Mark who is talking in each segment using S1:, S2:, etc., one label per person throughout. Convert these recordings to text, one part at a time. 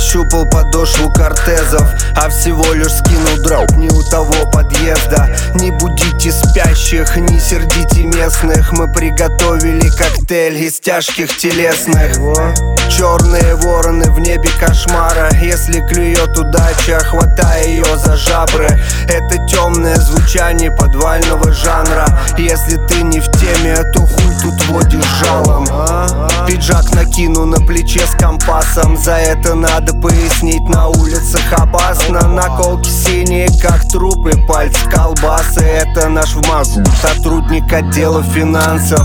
S1: нащупал подошву кортезов, а всего лишь скинул дроп не у того подъезда. Не будите спящих, не сердите местных. Мы приготовили коктейль из тяжких телесных. Черные вороны в небе кошмара. Если клюет удача, хватай ее за жабры. Это темное звучание подвального жанра. Если ты не в теме, то хуй тут водишь жалом. Пиджак накину на плече с компасом. За это надо пояснить, на улицах опасно. Наколки синие, как трупы, пальцы колбасы. Это наш вмазу, сотрудник отдела финансов.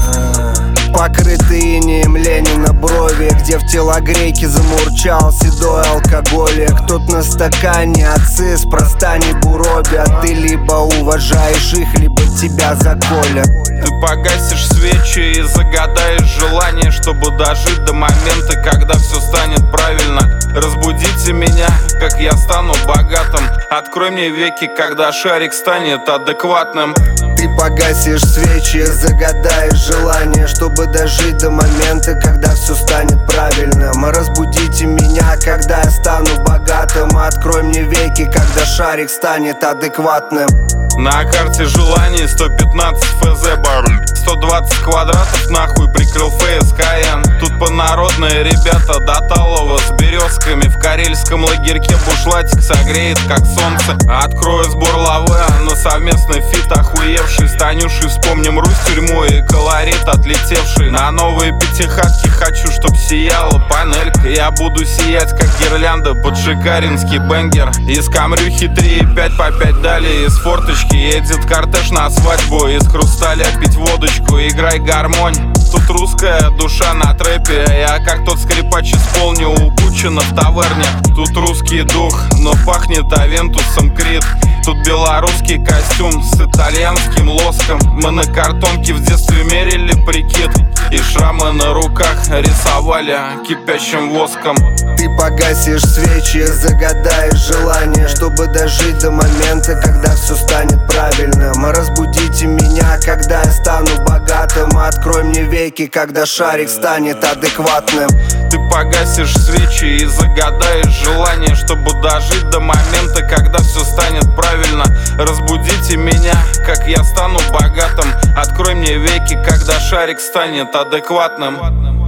S1: Покрытые инеем Ленина брови, где в телогрейке замурчал седой алкоголик. Тут на стакане отцы спроста не буробят. Ты либо уважаешь их, либо тебя заколят.
S2: Ты погасишь свечи и загадаешь желание, чтобы дожить до момента, когда все станет правильно. Разбудите меня, как я стану богатым. Открой мне веки, когда шарик станет адекватным.
S1: Ты погасишь свечи, загадаешь желание, чтобы дожить до момента, когда все станет правильным. Разбудите меня, когда я стану богатым. Открой мне веки, когда шарик станет адекватным.
S2: На карте желаний 115 ФЗ бар, 120 квадратов нахуй прикрыл ФСКН. Тут понародные ребята до талого с березками. В карельском лагерьке бушлатик согреет как солнце. Открою сбор лавы на совместный фит охуевший. С Танюшей вспомним Русь, тюрьму и колорит отлетевший. На новые пятихатки хочу, чтоб сияла панелька. Я буду сиять как гирлянда под шикаринский бенгер. Из Камрюхи 3,5 по 5 далее из форточки. Едет кортеж на свадьбу, из хрусталя пить водочку. Играй гармонь, тут русская душа на трэпе. Я как тот скрипач исполню у Кучина в таверне. Тут русский дух, но пахнет Авентусом Крид. Тут белорусский костюм с итальянским лоском. Мы на картонке в детстве мерили прикид, и шрамы на руках рисовали кипящим воском.
S1: Ты погасишь свечи, загадаешь желание, чтобы дожить до момента, когда все станет правильным. Разбудите меня, когда я стану богатым. Открой мне веки, когда шарик станет адекватным.
S2: Ты погасишь свечи и загадаешь желание, чтобы дожить до момента, когда все станет правильно. Разбудите меня, как я стану богатым. Открой мне веки, когда шарик станет адекватным.